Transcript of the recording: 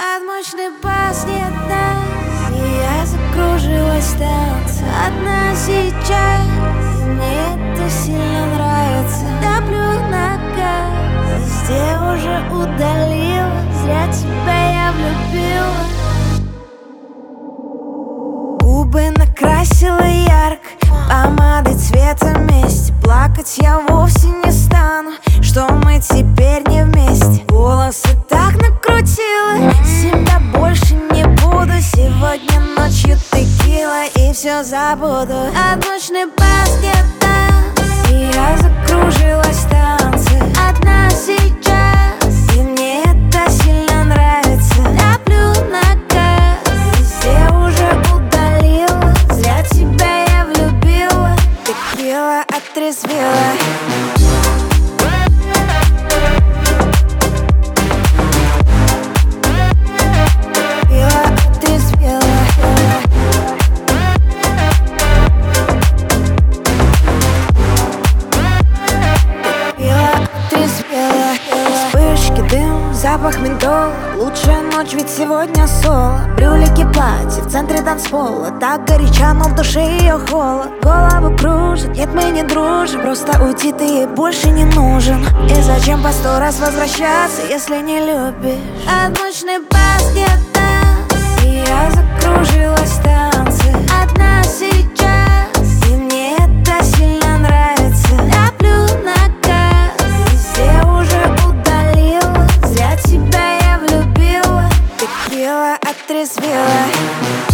Под мощный бас не отдаст, и я закружилась в танце. Одна сейчас, и мне это сильно нравится. Топлю на газ, везде уже удалила. Зря тебя я влюбила. Губы накрасила ярко, помадой цвета вместе. Плакать я вовсе не стану, что мы теперь не вместе. Волосы так накрутила, себя больше не буду. Сегодня ночью текила и все забуду. Под мощный бас не отдаст, и я закружилась в танце. Одна сейчас, и мне это сильно нравится. Топлю на газ, везде уже удалила. Зря тебя я влюбила, текила отрезвила. Вспышки, дым, запах ментола. Лучшая ночь, ведь сегодня соло. Брюлики, платье, в центре танцпола. Так горяча, но в душе ее холод. Голову кружит, нет, мы не дружим. Просто уйти ты ей больше не нужен. И зачем по 100 раз возвращаться, если не любишь? Под мощный бас не отдаст, и я закружилась в танце. Одна сейчас, и мне это сильно нравится. Топлю на газ, везде уже удалила. Зря тебя я влюбила, текила отрезвила.